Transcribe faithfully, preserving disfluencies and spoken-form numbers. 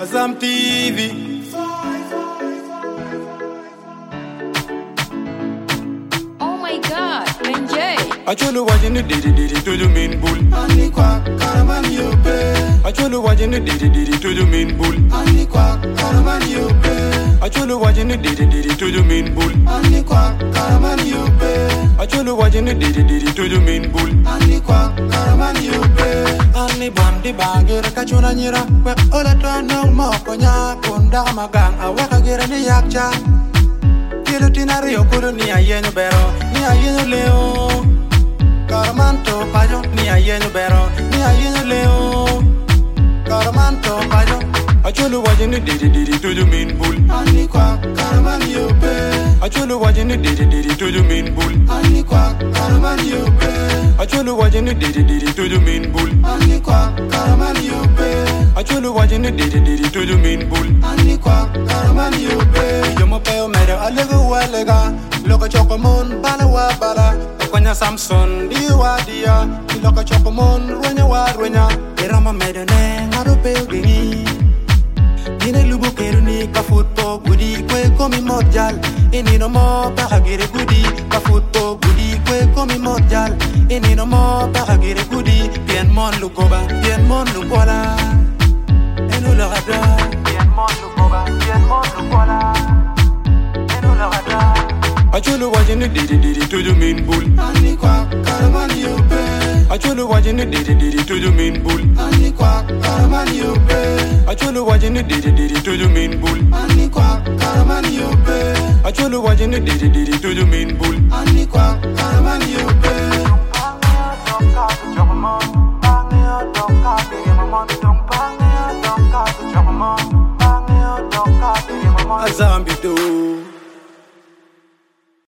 Azam T V. Oh my God, Benjay. Acholo wajini didi didi to the main bull. Ani kwa karamani yope. Acholo wajini didi didi to the main bull. Ani kwa karamani yope. Acholo wajini didi didi to the main bull. Ani kwa karamani yope. Acholo wajini didi didi to the main bull. Ani kwa karamani yope. Ani bandi bagir kachuna nyira. We ola tuano moko nya kunda magang awaka gira ni yakcha. Kilo tinario kuru ni ayenyo bero ni ayenyo leo. Caramanto payo ni ayenyo bero ni ayenyo leo. Caramanto payo. Acholo wajini didi didi to the main bull. Ani kwa karamani yope. Acholo wajini didi didi to the main bull. Ani kwa karamani yope. Acholo wajini didi didi to the main bull. Ani kwa karamani yope. Acholo wajini didi didi to the main bull. Ani kwa karamani yope. Yomo peo mere alego walega. Loka chokomon bala wa bala. Kwanya Samson diwa dia. Loka chokomon rwenya wa rwenya. Irama mere ne ngaro peo gini. Dine lubu keruni ka football gudi kwe komi modjal. Ini no mo pakagire gudi ka football gudi kwe komi modjal. Ini no mo pakagire gudi bien mon lukoba bien mon lukola. Enu le radar bien mon lukoba bien mon lukola. Enu le radar. Acholo wajini didi didi to the main bull. Ani kwa karamani yope. Acholo wajini didi didi to the main bull. Ani kwa karamani yope. Acholo wajini didi didi to the main bull. Ani kwa karamani yope. Acholo wajini didi didi to the main bull. Ani kwa karamani yope. Azambi do.